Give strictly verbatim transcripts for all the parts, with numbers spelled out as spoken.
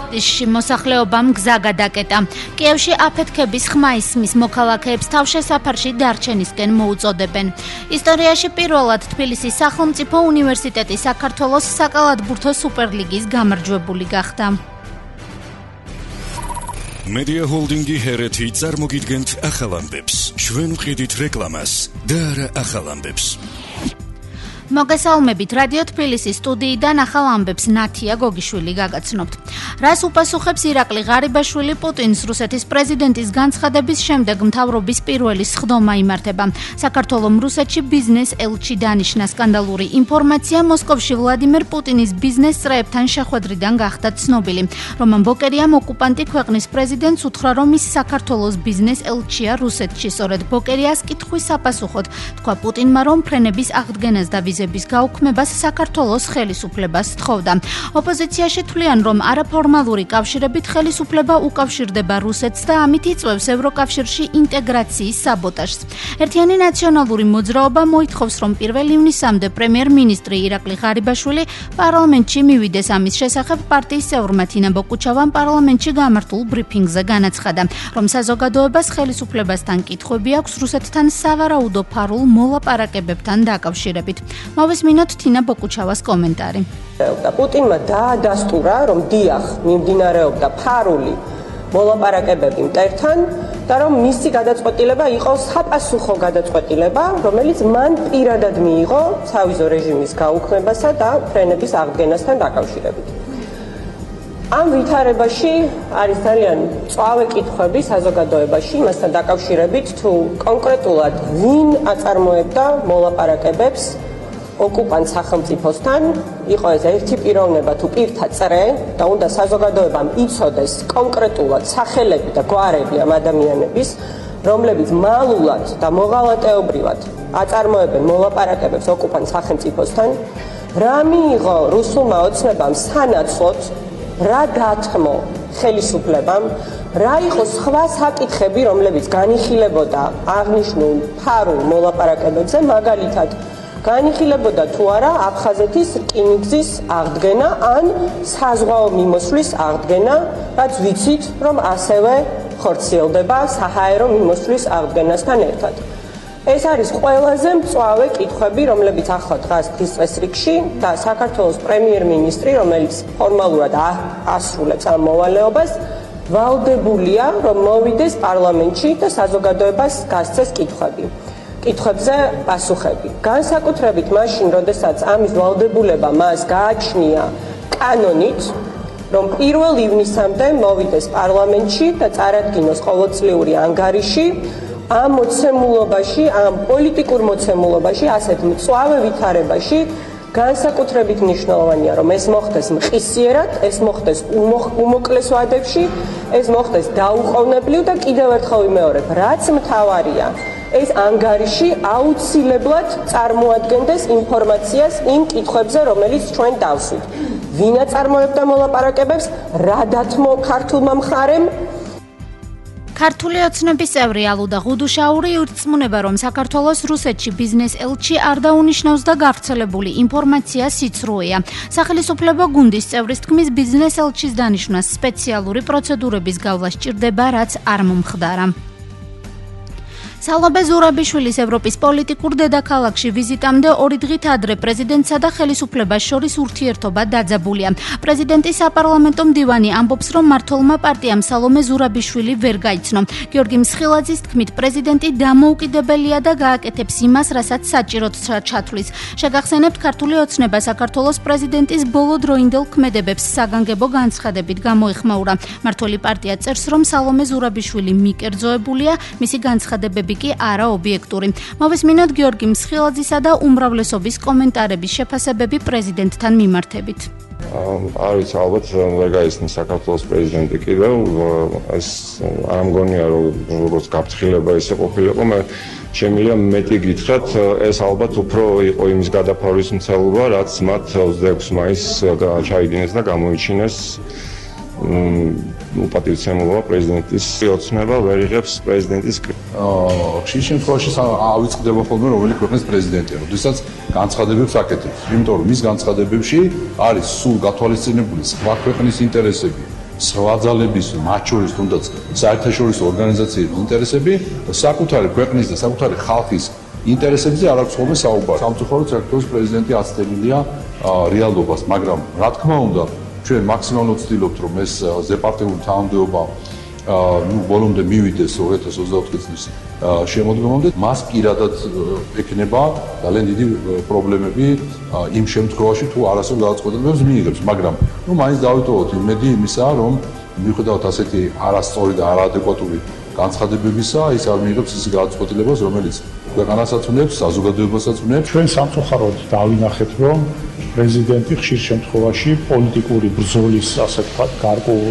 ირკუტსკში მოსახლეობამ გზა გადაკეტა. კიევში აფეთქების ხმა ისმის, მოქალაქეებს თავშესაფარში დარჩენისკენ მოუწოდებენ. ისტორიაში პირველად თბილისის სახელმწიფო უნივერსიტეტი საქართველოს საკალათბურთო სუპერლიგის გამარჯვებული გახდა. Media Holding-ი ჰერეთი წარმოგიდგენთ ახალ ამბებს. ჩვენ ვყიდით რეკლამას და არა ახალ ამბებს. მოგესალმებით, რადიო თბილისის სტუდიიდან ახალ ამბებს ნათია გოგიშვილი გაგაცნობთ. რას უპასუხებს ირაკლი ღარიბაშვილი პუტინის რუსეთის პრეზიდენტის განცხადების შემდეგ მთავრობის პირველი სხდომა იმართება. საქართველოს რუსეთში ბიზნეს ელჩი დანიშნა. სკანდალური ინფორმაცია მოსკოვში ვლადიმერ პუტინის ბიზნეს წრეებთან შეხვედრიდან გახდა ცნობილი. რომან ბოკერიამ ოკუპანტი ქვეყნის პრეზიდენტს უთხრა, რომ ის საქართველოს ბიზნეს ელჩია რუსეთში. სწორედ ბოკერიას კითხვის საპასუხოდ თქვა პუტინმა, რომ ფრენების აღდგენას და ვიზების გაუქმებას საქართველოს ხელისუფლებას სთხოვდა. ოპოზიციაში თვლიან, რომ არაფორმალური კავშირებით ხელისუფლება უკავშირდება რუსეთს და ამით იწვევს ევროკავშირში ინტეგრაციის საბოტაჟს. ერთიანი ნაციონალური მოძრაობა მოითხოვს, რომ პირველ ივნისამდე პრემიერ-მინისტრი ირაკლი ღარიბაშვილი პარლამენტში მივიდეს. ამის შესახებ პარტიის წევრმა თინა ბოკუჩავამ პარლამენტში გამართულ ბრიფინგზე განაცხადა, რომ საზოგადოებას ხელისუფლებასთან კითხვები აქვს რუსეთთან სავარაუდო ფარულ მოლაპარაკებებთან დაკავშირებით. მოვესმინოთ თინა ბოკუჩავას კომენტარი. პუტინმა დაადასტურა, რომ დიახ, მიმდინარეობდა ფარული მოლაპარაკებები მტერთან და რომ მისი გადაწყვეტილება იყო საპასუხო გადაწყვეტილება, რომელიც მან პირადად მიიღო სავიზო რეჟიმის გაუქმებასა და ფრენების აღდგენასთან დაკავშირებით. ამ ვითარებაში არის ძალიან მწვავე კითხვები საზოგადოებაში, მასთან დაკავშირებით, თუ კონკრეტულად ვინ აწარმოებდა მოლაპარაკებებს ოკუპანტ სახელმწიფოსთან, იყო ეს ერთი პიროვნება თუ პირთა წრე და უნდა საზოგადოებამ იცოდეს კონკრეტულად სახელები და გვარები ამ ადამიანების, რომლებიც მალულად და მოღალატეობრივად აწარმოებენ მოლაპარაკებებს ოკუპანტ სახელმწიფოსთან, რა მიიღო რუსულმა ოცნებამ სანაცვლოდ, რა დათმო ხელისუფლებამ, რა იყო სხვა საკითხები, რომლებიც განიხილებოდა აღნიშნულ ფარულ მოლაპარაკებებზე, მაგალითად განიხილებოდა თუ არა აფხაზეთის რკინიგზის აღდგენა ან საზღვაო მიმოსვლის აღდგენა, რაც ვიცით, რომ ასევე ხორციელდება საჰაერო მიმოსვლის აღდგენასთან ერთად. ეს არის ყველაზე მწვავე კითხვები, რომლებიც ახლა დღეს დღესრიგში და საქართველოს პრემიერ-მინისტრი, რომელიც ფორმალურად ასრულებს ამ მოვალეობას, ვალდებულია, რომ მოვიდეს პარლამენტში და საზოგადოებას გასცეს კითხვები. კითხვებზე პასუხები. განსაკუთრებით მაშინ, როდესაც ამის ვალდებულება მას გააჩნია კანონით, რომ პირველ ივნისამდე მოვიდეს პარლამენტში და წარადგინოს ყოველწლიური ანგარიში ამ მოცემულობაში, ამ პოლიტიკურ მოცემულობაში, ასეთ მწვავე ვითარებაში, განსაკუთრებით მნიშვნელოვანია, რომ ეს მოხდეს მყისიერად, ეს მოხდეს უმოკლეს ვადებში, ეს მოხდეს დაუყოვნებლივ და კიდევ ერთხელ ვიმეორებ, რაც მთავარია, ეს ანგარიში აუცილებლად წარმოადგენდეს ინფორმაციას იმ კითხვებზე, რომელიც ჩვენ დავსვით. ვინ აწარმოებდა მოლაპარაკებებს, რა დათმო ქართულმა მხარემ? ქართული ოცნების წევრი ალუდა ღუდუშაური ირწმუნება, რომ საქართველოს რუსეთში ბიზნეს ელჩი არ დაუნიშნავს და გავრცელებული ინფორმაცია სიცრუეა. სახელისუფლებო გუნდის წევრის თქმის, ბიზნეს ელჩის დანიშვნას სპეციალური პროცედურების გავლა სჭირდება, რაც არ მომხდარა. სალობე ზურაბიშვილის ევროპის პოლიტიკურ დედაქალაქში ვიზიტამდე ორი დღით ადრე პრეზიდენტსა და ხელისუფლებას შორის ურთიერთობა დაძაბულია. პრეზიდენტის საპარლამენტო მდივანი ამბობს, რომ მმართველმა პარტიამ სალომე ზურაბიშვილი ვერ გაიცნო. გიორგი მსხილაძის თქმით, პრეზიდენტი დამოუკიდებელია და გააკეთებს იმას, რასაც საჭიროდ ჩათვლის. შეგახსენებთ, ქართული ოცნება საქართველოს პრეზიდენტის ბოლოდროინდელ ქმედებებს საგანგებო განცხადებით გამოეხმაურა. მმართველი პარტია წერს, რომ სალომე ზურაბიშვილი მიკერძოებულია, მისი განცხადებები კი არა ობიექტური. მოვესმინოთ გიორგი მსხილაძისა და უმრავლესობის კომენტარების შეფასებები პრეზიდენტთან მიმართებით. არ ვიცი, ალბათ ვერ გაიცნო საქართველოს პრეზიდენტი კიდევ, ეს არ მგონია, რომ როგორც გაფრთხილება ისე ყოფილიყო, მე შემიძლია მეტი გითხრათ, ეს ალბათ უფრო იყო იმის გადაფარვის მცდელობა, რაც მათ ოცდაექვსი მაისს ჩაიდინეს და გამოიჩინეს უპატივცემულობა პრეზიდენტის ოცნება ვერ იღებს პრეზიდენტის ხშირ შემთხვევაში ავიწყდება ხოლმე რომელი ქვეყნის პრეზიდენტია, როდესაც განცხადებებს აკეთებს, იმიტომ რომ მის განცხადებებში არის სულ გათვალისწინებული სხვა ქვეყნის ინტერესები სხვა ძალების, მათ შორის თუნდაც საერთაშორისო ორგანიზაციების ინტერესები და საკუთარი ქვეყნის და საკუთარი ხალხის ინტერესებზე არ აქვს ხოლმე საუბარი. სამწუხაროდ საქართველოს პრეზიდენტი აცდენილია რეალობას, მაგრამ რა თქმა უნდა, ჩვენ მაქსიმალურად ვცდილობთ, რომ ეს ზეპარტიული თანამდებობა ну ბოლომდე მივიდეს ორი ათას ოცდაოთხი წლის შემოდგომამდე. მას პირადად ექნება ძალიან დიდი პრობლემები იმ შემთხვევაში, თუ არასწორ გადაწყვეტილებებს მიიღებს, მაგრამ ну მაინც დავიტოვოთ იმედი იმისა, რომ მიუხედავად ასეთი არასწორი და არაადეკვატური განცხადებებისა, ის არ მიიღებს ის გადაწყვეტილებას, რომელიც ქვეყანასაც უნებს, საზოგადოებასაც უნებს. ჩვენ სამწუხაროდ დავინახეთ, რომ პრეზიდენტი ხშირ შემთხვევაში პოლიტიკური ბრძოლის, ასე ვთქვათ, გარკვეულ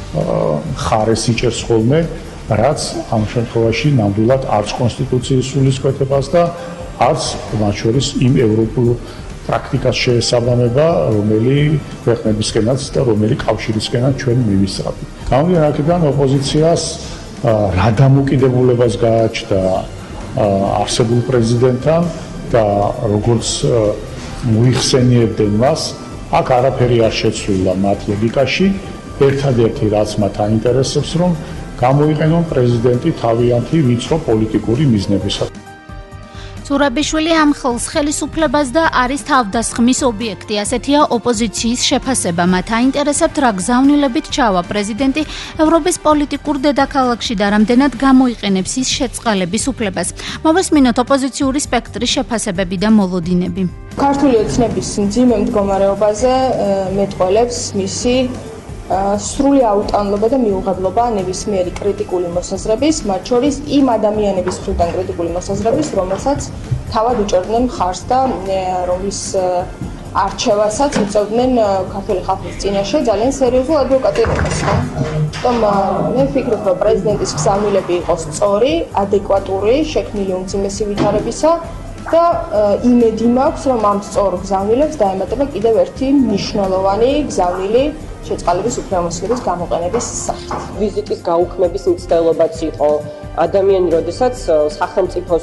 ხარეს იჭერს ხოლმე, რაც ამ შემთხვევაში ნამდვილად არც კონსტიტუციის სულისკვეთებას და არც მათ შორის იმ ევროპულ პრაქტიკას შეესაბამება, რომელიც ქვეყნებისკენაც და რომელიც კავშირისკენაც ჩვენ მივისწრაფით. გამომდინარე აქედან ოპოზიციას რა დამოკიდებულებას გააჩნდა არსებულ პრეზიდენტთან და როგორც მოიხსენიებდნენ მას, აქ არაფერი არ შეცვლილა მათ ლოგიკაში. ერთადერთი რაც მათ აინტერესებს, რომ გამოიყენონ პრეზიდენტი თავიანთი ვიწრო პოლიტიკური მიზნებისათვის. ზურაბიშვილი ამხელს ხელისუფლებას და არის თავდასხმის ობიექტი. ასეთია ოპოზიციის შეფასება. მათ აინტერესებთ, რა გზავნილებით ჩავა პრეზიდენტი ევროპის პოლიტიკურ დედაქალაქში და რამდენად გამოიყენებს ის შეწყალების უფლებას. მოვესმინოთ ოპოზიციური სპექტრის შეფასებები და მოლოდინები. ქართული ოცნების მძიმე მდგომარეობაზე მეტყველებს მისი სრული აუტანლობა და მიუღებლობა ნებისმიერი კრიტიკული მოსაზრების, მათ შორის იმ ადამიანების მხრიდან კრიტიკული მოსაზრების, რომელსაც თავად უჭერდნენ მხარს და რომლის არჩევასაც უწევდნენ ქართული ხალხის წინაშე ძალიან სერიოზულ ადვოკატირებას. თუმცა მე ვფიქრობ, რომ პრეზიდენტის გზავნილები იყოს სწორი, ადეკვატური, შექმნილი უმძიმესი ვითარებისა და იმედი მაქვს, რომ ამ სწორ გზავნილებს დაემატება კიდევ ერთი მნიშვნელოვანი გზავნილი შეწყალების უფლებამოსილების გამოყენების სახით. ვიზიტის გაუქმების მცდელობაც იყო. ადამიანი, როდესაც სახელმწიფოს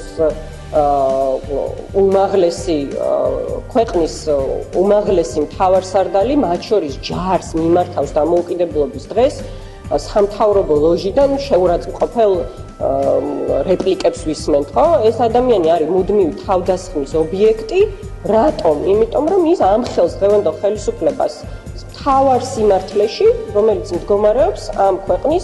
უმაღლესი ქვეყნის უმაღლესი მთავარსარდალი, მათ შორის ჯარს მიმართავს დამოუკიდებლობის დღეს, სამთავრობო ლოჟიდან შეურაცხმყოფელ რეპლიკებს ვისმენთ, ხო? ეს ადამიანი არის მუდმივი თავდასხმის ობიექტი. რატომ? იმიტომ, რომ ის ამხელს დღევანდელ ხელისუფლებას თავარ სიმართლეში, რომელიც მდგომარეობს ამ ქვეყნის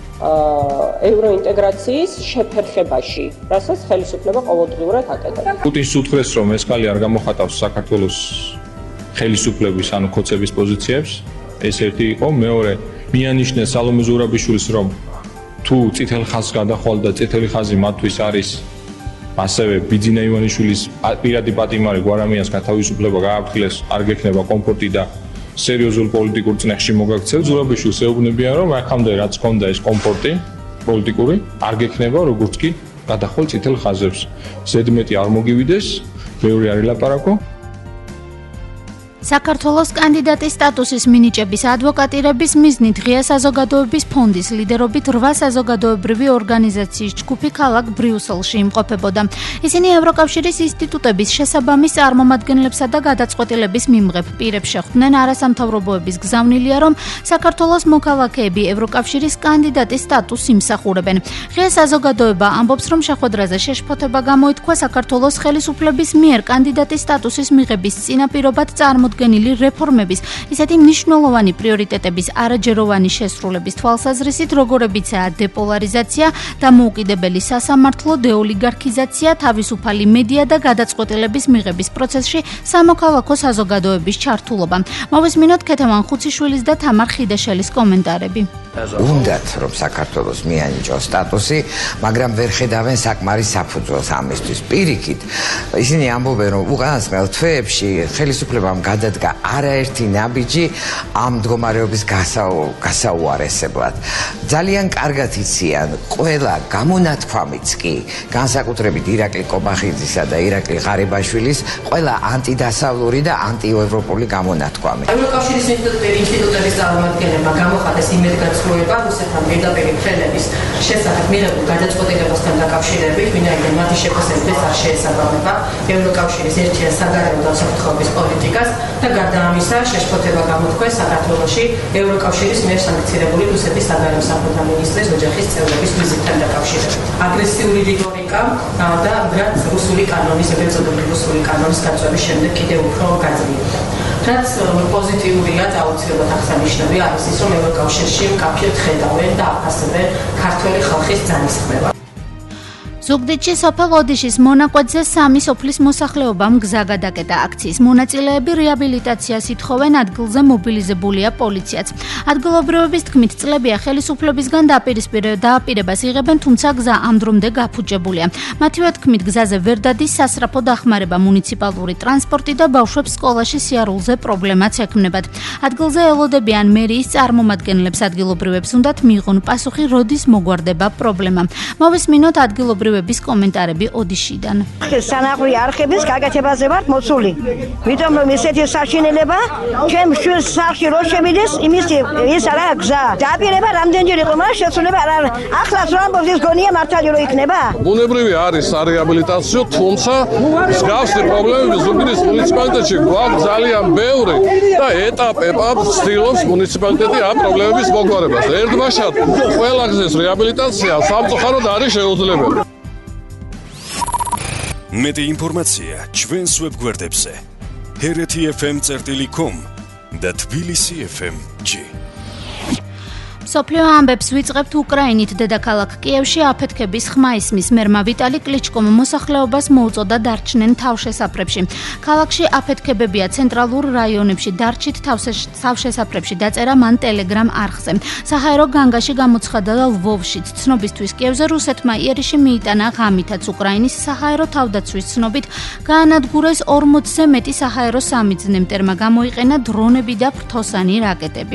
ევროინტეგრაციის შეფერხებაში, რასაც ხელისუფლება ყოველდღიურად აკეთებს. პუტინს უთხრეს, რომ ეს კალი არ გამოხატავს საქართველოს ხელისუფლების ანუ ქოცების პოზიციებს. ეს ერთი იყო, მეორე მიანიშნეს სალომე ზურაბიშვილს, რომ თუ წითელ ხაზს გადახვალ და წითელი ხაზი მათთვის არის ასევე ბიძინა ივანიშვილის პირადი პატიმარი გვარამიას გათავისუფლება გააფრთხილეს, არ გექნება კომფორტი და სერიოზულ პოლიტიკურ წნეხში მოგაქცევ. ზურაბიშვილს ეუბნებიან, რომ აქამდე რაც ჰქონდა ეს კომფორტი პოლიტიკური, არ გექნება როგორც კი გადახვალ წითელ ხაზებს. ზედმეტი არ მოგივიდეს, ბევრი არ ელაპარაკო. საქართველოს კანდიდატის სტატუსის მინიჭების ადვოკატირების მიზნით ღია საზოგადოების ფონდის ლიდერობით რვა საზოგადოებრივი ორგანიზაციის ჯგუფი ქალაქ ბრიუსელში იმყოფებოდა. ისინი ევროკავშირის ინსტიტუტების შესაბამის წარმომადგენლებსა და გადაწყვეტილების მიმღებ პირებს შეხვდნენ. არასამთავრობოების გზავნილია, რომ საქართველოს მოქალაქეები ევროკავშირის კანდიდატის სტატუსს იმსახურებენ. ღია საზოგადოება ამბობს, რომ შეხვედრაზე შეშფოთება გამოითქვა საქართველოს ხელისუფლების მიერ კანდიდატის სტატუსის მიღების წინაპირობად წარმოდგენილი რეფორმების, ისეთი მნიშვნელოვანი პრიორიტეტების არაჯეროვანი შესრულების თვალსაზრისით, როგორებიცაა დეპოლარიზაცია, დამოუკიდებელი სასამართლო, დეოლიგარქიზაცია, თავისუფალი მედია და გადაწყვეტილების მიღების პროცესში სამოქალაქო საზოგადოების ჩართულობა. მოვესმინოთ ქეთევან ხუციშვილის და თამარ ხიდაშელის კომენტარები. უნდათ რომ საქართველოს მიანიჭოს სტატუსი, მაგრამ ვერ ხედავენ საკმარის საფუძველს ამისთვის. პირიქით, ისინი ამბობენ, რომ უკანასკნელ თვეებში ხელისუფლებამ გადადგა არაერთი ნაბიჯი ამ მდგომარეობის გასაუარესებლად. ძალიან კარგად იციან ყველა გამონათქვამიც კი, განსაკუთრებით ირაკლი კობახიძისა და ირაკლი ღარიბაშვილის, ყველა ანტიდასავლური და ანტიევროპული გამონათქვამი. ევროკავშირის ინსტიტუტების წარმომადგენლებმა გამოხატეს იმედგაცრუება რუსეთთან პირდაპირ ხელების შესახებ მიღებულ გადაწყვეტილებასთან დაკავშირებით, ვინაიდან მათი შეფასებით არ შეესაბამება ევროკავშირის ერთიან საგარეო და უსაფრთხოების პოლიტიკას. და გარდა ამისა, შეშფოთება გამოთქვეს საქართველოში ევროკავშირის მიერ სანქცირებული რუსეთის საგარეო საქმეთა მინისტრის ოჯახის წევრების ვიზიტთან დაკავშირებით. აგრესიული რიტორიკა და რაც რუსული კანონის, ეგრეთ წოდებული რუსული კანონის გაწვევის შემდეგ კიდევ უფრო გაძლიერდა. რაც პოზიტიურია და აუცილებლად აღსანიშნავია არის ის, რომ ევროკავშირში მკაფიოდ ხედავენ და აფასებენ ქართველი ხალხის ძალისხმევას. ზუგდიდში სოფელ ოდიშის მონაკვეთზე სამი სოფლის მოსახლეობამ გზა გადაკეტა. აქციის მონაწილეები რეაბილიტაციას ითხოვენ, ადგილზე მობილიზებულია პოლიციაც. ადგილობრივების თქმით, წლებია ხელისუფლებისგან დააპირებას იღებენ, თუმცა გზა ამ დრომდე გაფუჭებულია. მათივე თქმით, გზაზე ვერ დადის სასწრაფო დახმარება, მუნიციპალური ტრანსპორტი და ბავშვებს სკოლაში სიარულზე პრობლემაც ექმნებათ. ადგილზე ელოდებიან მერიის წარმომადგენლებს, ადგილობრივებს უნდათ მიიღონ პასუხი, როდის მოგვარდება პრობლემა. მოვისმინოთ ადგილობრივ ების კომენტარები ოდიშიდან. სანაყრი არხების გაკეთებაზე ვართ მოსული. ვიტომ რომ ესეთი საშინელება ჩემ შვილს სახში რო შევიდეს, იმის ის არა გზა. დაპირება რამდენჯერ იყო, მაგრამ შესულება არა. ახლაც რომ ამბობს გონია მართალი რო იქნება. ბუნებრივი არისარეაბილიტაციო, თუმცა მსგავსი პრობლემები ზუგდიდის მუნიციპალიტეტში გვაქვს ძალიან ბევრი და ეტაპ-ეტაპ ცდილობს მუნიციპალიტეტი ამ პრობლემების მოგვარებას. ერთბაშად ყველა გზის რეაბილიტაცია სამწუხაროდ არის შეუძლებელი. მეტი ინფორმაცია ჩვენს ვებგვერდებზე ჰერეთი ეფ ემ წერტილი კომ და თბილისი ეფ ემ ჯი. სოფლიო ამბებს ვიწყებთ უკრაინით. დედაქალაქ კიევში აფეთქების ხმა ისმის. მერმა ვიტალი კლიჩკომ მოსახლეობას მოუწოდა დარჩნენ თავშესაფრებში. ქალაქში აფეთქებებია ცენტრალურ რაიონებში. დარჩით თავშესაფრებში დაწერა მან ტელეგრამ არხზე. საჰაერო განგაში გამოცხადა და ლვოვშიც. ცნობისთვის კიევზე რუსეთმა იერიში მიიტანა ღამითაც. უკრაინის საჰაერო თავდაცვის ცნობით გაანადგურეს ორმოცზე მეტი საჰაერო სამიძნე. მტერმა გამოიყენა დრონები და ფრთოსანი რაკეტები.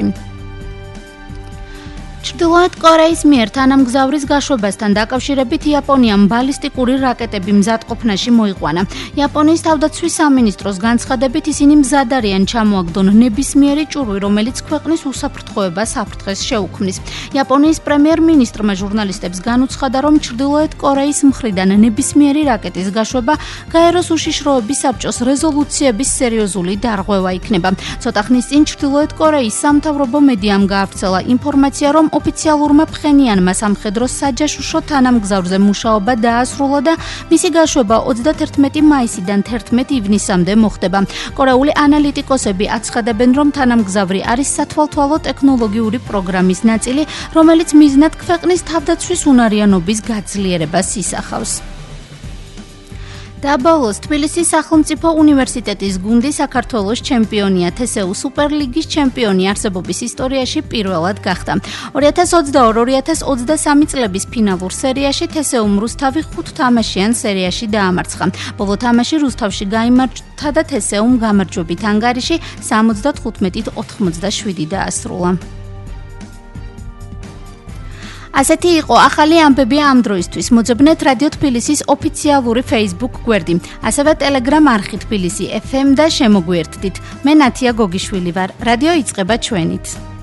ჩრდილოეთ კორეის მიერ თანამგზავრის გაშვებასთან დაკავშირებით იაპონიამ ბალისტიკური რაკეტები მზადყოფნაში მოიყვანა. იაპონიის თავდაცვის სამინისტროს განცხადებით ისინი მზად არიან ჩამოაგდონ ნებისმიერი ჭურვი, რომელიც ქვეყნის უსაფრთხოებას საფრთხეს შეუქმნის. იაპონიის პრემიერ-მინისტრმა ჟურნალისტებს განუცხადა, რომ ჩრდილოეთ კორეის მხრიდან ნებისმიერი რაკეტის გაშვება გაეროს უშიშროების საბჭოს რეზოლუციების სერიოზული დარღვევა იქნება. ცოტა ხნის წინ ჩრდილოეთ კორეის სამთავრობო მედიამ გაავრცელა ინფორმაცია, რომ ოფიციალურმა ფხენიანმა სამხედრო საჯაშუშო თანამგზავრზე მუშაობა დაასრულა და მისი გაშვება ოცდაათერთმეტი მაისიდან თერთმეტი ივნისამდე მოხდება. კორეული ანალიტიკოსები აცხადებენ, რომ თანამგზავრი არის სათვალთვალო ტექნოლოგიური პროგრამის ნაწილი, რომელიც მიზნად ქვეყნის თავდაცვის უნარიანობის გაძლიერებას ისახავს. და ბოლოს თბილისის სახელმწიფო უნივერსიტეტის გუნდი საქართველოს ჩემპიონია. თესეუ სუპერლიგის ჩემპიონი არსებობის ისტორიაში პირველად გახდა. ორი ათას ოცდაორი ორი ათას ოცდასამი წლების ფინალურ სერიაში თესეუმ რუსთავი ხუთ თამაშიან სერიაში დაამარცხა. ბოლო თამაში რუსთავში გაიმარჯვა და თესეუმ გამარჯვებით ანგარიში სამოცდათხუთმეტით ოთხმოცდაშვიდი დაასრულა. ასეთი იყო ახალი ამბები ამ დროისთვის. მოძებნეთ რადიო თბილისის ოფიციალური Facebook გვერდი, ასევე Telegram არხი თბილისი ეფ ემ და შემოგვიერთდით. მე ნათია გოგიშვილი ვარ. რადიო იწყება ჩვენით.